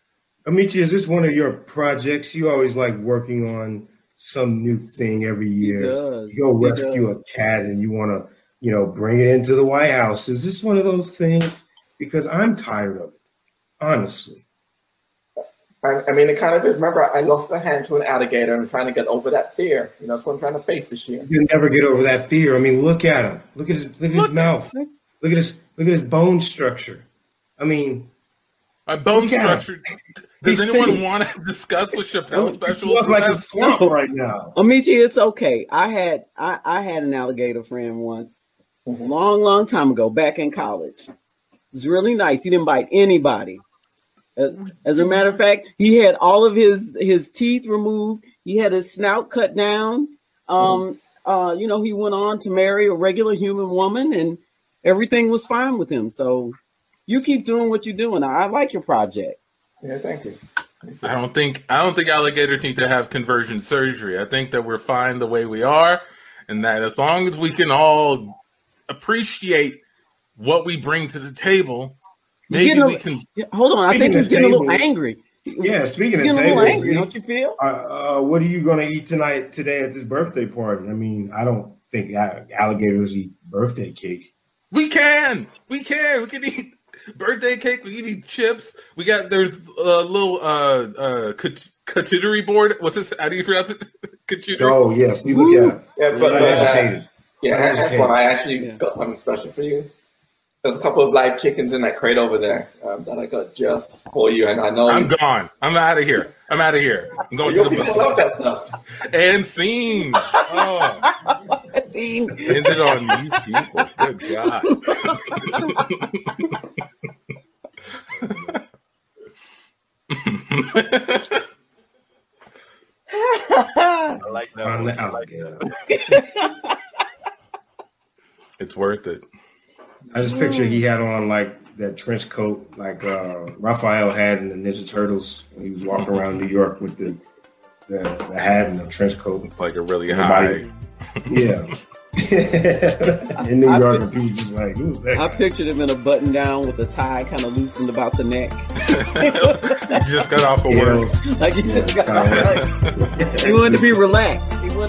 Amici, is this one of your projects? You always like working on some new thing every year. You go rescue a cat and you want to, bring it into the White House. Is this one of those things? Because I'm tired of it, honestly. I mean, it kind of is. Remember, I lost a hand to an alligator and I'm trying to get over that fear. That's what I'm trying to face this year. You never get over that fear. I mean, look at him. Look at his mouth. Look at his bone structure. I mean, my bone structure. Does anyone want to discuss what Chappelle's special is? Like a slump right now. Amici, it's okay. I had an alligator friend once, long time ago, back in college. It was really nice. He didn't bite anybody. As a matter of fact, he had all of his teeth removed. He had his snout cut down. He went on to marry a regular human woman, and everything was fine with him. So you keep doing what you're doing. I like your project. Yeah, thank you. I don't think alligators need to have conversion surgery. I think that we're fine the way we are, and that as long as we can all appreciate what we bring to the table. Maybe we can. Hold on, I think he's getting a little angry. Yeah, speaking of tables, a little angry, don't you feel? What are you going to eat today at this birthday party? I mean, I don't think alligators eat birthday cake. We can eat birthday cake. We can eat chips. There's a little charcuterie board. What's this? How do you pronounce it? Charcuterie. Oh yes, we look at it. That's why I actually got something special for you. There's a couple of live chickens in that crate over there that I got just for you, and I know I'm gone. I'm out of here. I'm going to the bus. Love that stuff. And scene. Oh, scene. Ended on you people. Good God. I like that. It's worth it. I just picture he had on like that trench coat like Raphael had in the Ninja Turtles when he was walking around New York with the hat and the trench coat. It's like a really high. Yeah. In New York, and people just like, ooh, I pictured him in a button down with the tie kind of loosened about the neck. He just got off of work. Like he just got off. He wanted to be relaxed.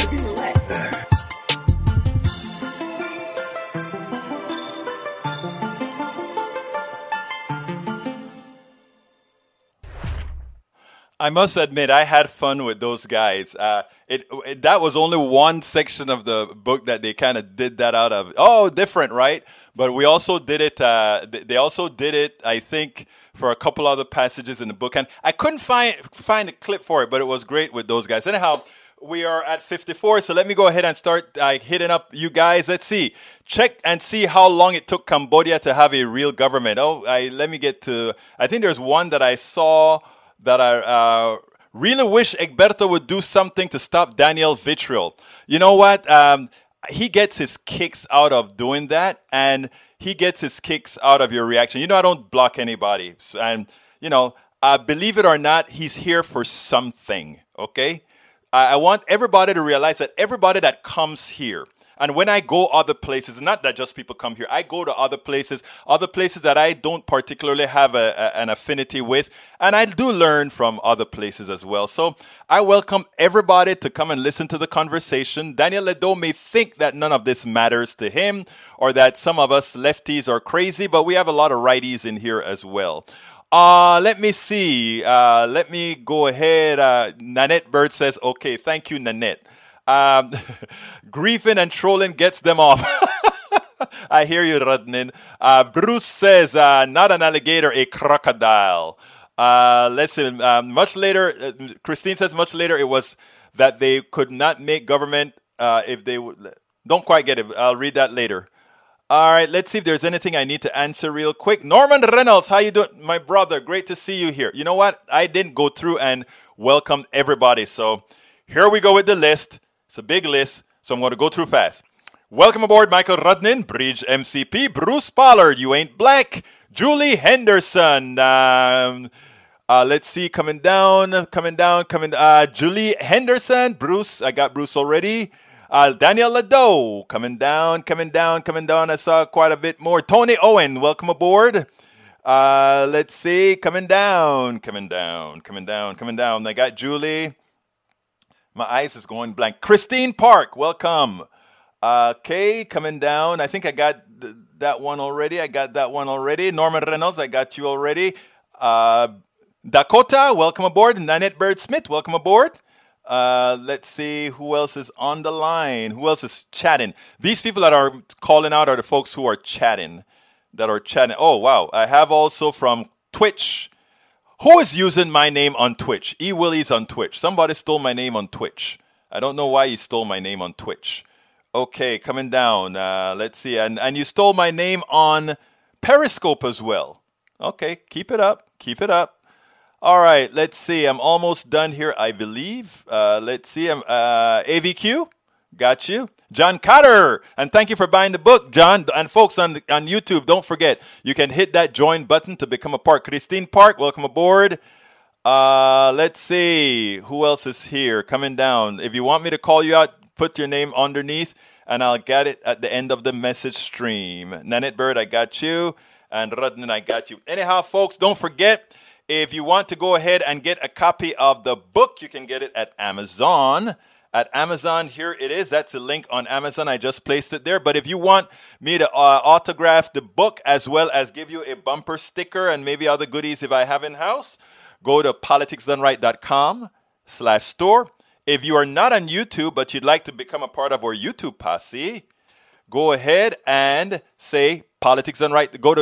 I must admit, I had fun with those guys. That was only one section of the book that they kind of did that out of. Oh, different, right? But we also did it. They also did it, I think, for a couple other passages in the book. And I couldn't find a clip for it, but it was great with those guys. Anyhow, we are at 54, so let me go ahead and start hitting up you guys. Let's see. Check and see how long it took Cambodia to have a real government. Let me get to... I think there's one that I saw... that I really wish Egberto would do something to stop Daniel Vitriol. You know what? He gets his kicks out of doing that, and he gets his kicks out of your reaction. I don't block anybody. And, believe it or not, he's here for something, okay? I want everybody to realize that everybody that comes here, and when I go other places, not that just people come here, I go to other places that I don't particularly have an affinity with, and I do learn from other places as well. So I welcome everybody to come and listen to the conversation. Daniel Ledo may think that none of this matters to him, or that some of us lefties are crazy, but we have a lot of righties in here as well. Let me see. Let me go ahead. Nanette Bird says, okay, thank you, Nanette. Griefing and trolling gets them off. I hear you, Radnin. Bruce says, not an alligator, a crocodile. Let's see. Much later, Christine says much later it was that they could not make government if they would. Don't quite get it. I'll read that later. All right, let's see if there's anything I need to answer real quick. Norman Reynolds, how you doing? My brother, great to see you here. You know what? I didn't go through and welcome everybody. So here we go with the list. It's a big list, so I'm going to go through fast. Welcome aboard, Michael Rudnin, Bridge MCP, Bruce Pollard, You Ain't Black, Julie Henderson. Let's see, coming down. Julie Henderson, Bruce, I got Bruce already. Daniel Ledo, coming down. I saw quite a bit more. Tony Owen, welcome aboard. Let's see. Coming down. I got Julie. My eyes is going blank. Christine Park, welcome. Kay, coming down. I think I got that one already. Norman Reynolds, I got you already. Dakota, welcome aboard. Nanette Bird Smith, welcome aboard. Let's see who else is on the line. Who else is chatting? These people that are calling out are the folks who are chatting. Oh, wow. I have also from Twitch. Who is using my name on Twitch? E. Willie's on Twitch. Somebody stole my name on Twitch. I don't know why he stole my name on Twitch. Okay, coming down. Let's see. And you stole my name on Periscope as well. Okay, keep it up. All right, let's see. I'm almost done here, I believe. Let's see. AVQ, got you. John Cotter, and thank you for buying the book, John. And folks on YouTube, don't forget, you can hit that join button to become a part. Christine Park, welcome aboard. Let's see. Who else is here? Coming down. If you want me to call you out, put your name underneath, and I'll get it at the end of the message stream. Nanette Bird, I got you. And Radnan, I got you. Anyhow, folks, don't forget, if you want to go ahead and get a copy of the book, you can get it at Amazon. Here it is. That's a link on Amazon. I just placed it there. But if you want me to autograph the book as well as give you a bumper sticker and maybe other goodies if I have in-house, go to politicsdoneright.com/store. If you are not on YouTube but you'd like to become a part of our YouTube posse, go ahead and say Politics Done Right. Go to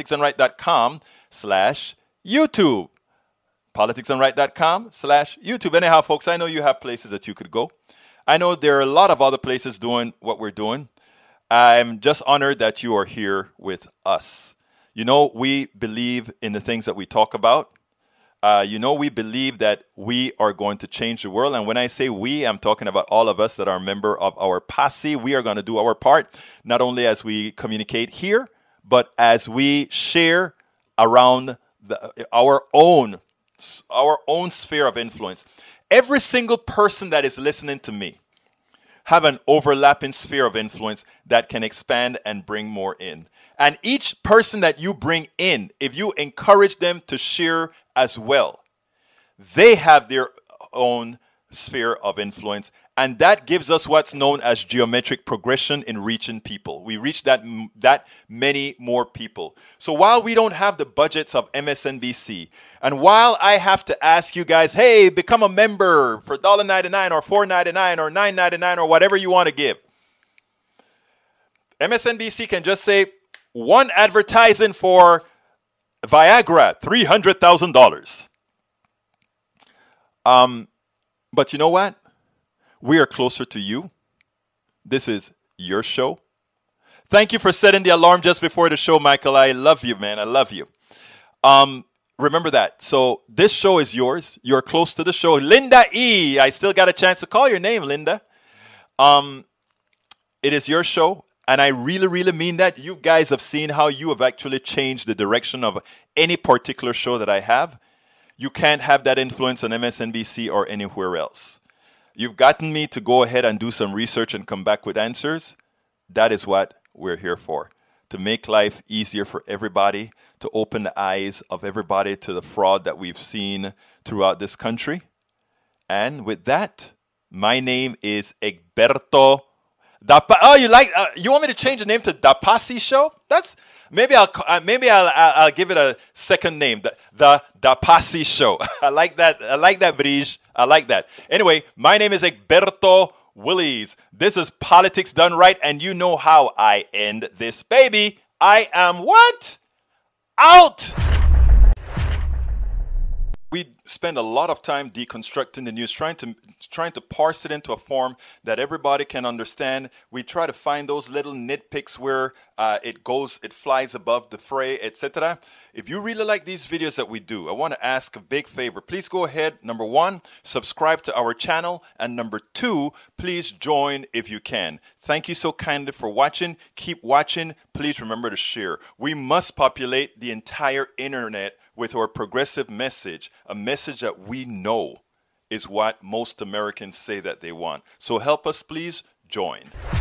politicsdoneright.com/YouTube. politicsdoneright.com/YouTube. Anyhow, folks, I know you have places that you could go. I know there are a lot of other places doing what we're doing. I'm just honored that you are here with us. You know, we believe in the things that we talk about. We believe that we are going to change the world. And when I say we, I'm talking about all of us that are a member of our posse. We are going to do our part, not only as we communicate here, but as we share around our own sphere of influence. Every single person that is listening to me have an overlapping sphere of influence that can expand and bring more in. And each person that you bring in, if you encourage them to share as well, they have their own sphere of influence. And that gives us what's known as geometric progression in reaching people. We reach that many more people. So while we don't have the budgets of MSNBC, and while I have to ask you guys, hey, become a member for $1.99 or $4.99 or $9.99 or whatever you want to give, MSNBC can just say one advertising for Viagra, $300,000. But you know what? We are closer to you. This is your show. Thank you for setting the alarm just before the show, Michael. I love you, man. I love you. Remember that. So this show is yours. You're close to the show. Linda E. I still got a chance to call your name, Linda. It is your show. And I really, really mean that. You guys have seen how you have actually changed the direction of any particular show that I have. You can't have that influence on MSNBC or anywhere else. You've gotten me to go ahead and do some research and come back with answers. That is what we're here for. To make life easier for everybody, to open the eyes of everybody to the fraud that we've seen throughout this country. And with that, my name is Egberto. You want me to change the name to Da Posse Show? Maybe I'll give it a second name, the Da Posse Show. I like that, Brige. I like that. Anyway, my name is Egberto Willies. This is Politics Done Right, and you know how I end this baby. I am what? Out! We spend a lot of time deconstructing the news, trying to parse it into a form that everybody can understand. We try to find those little nitpicks where it flies above the fray, etc. If you really like these videos that we do, I want to ask a big favor. Please go ahead, number 1, subscribe to our channel, and number 2, please join if you can. Thank you so kindly for watching. Keep watching. Please remember to share. We must populate the entire internet with our progressive message, a message that we know is what most Americans say that they want. So help us, please join.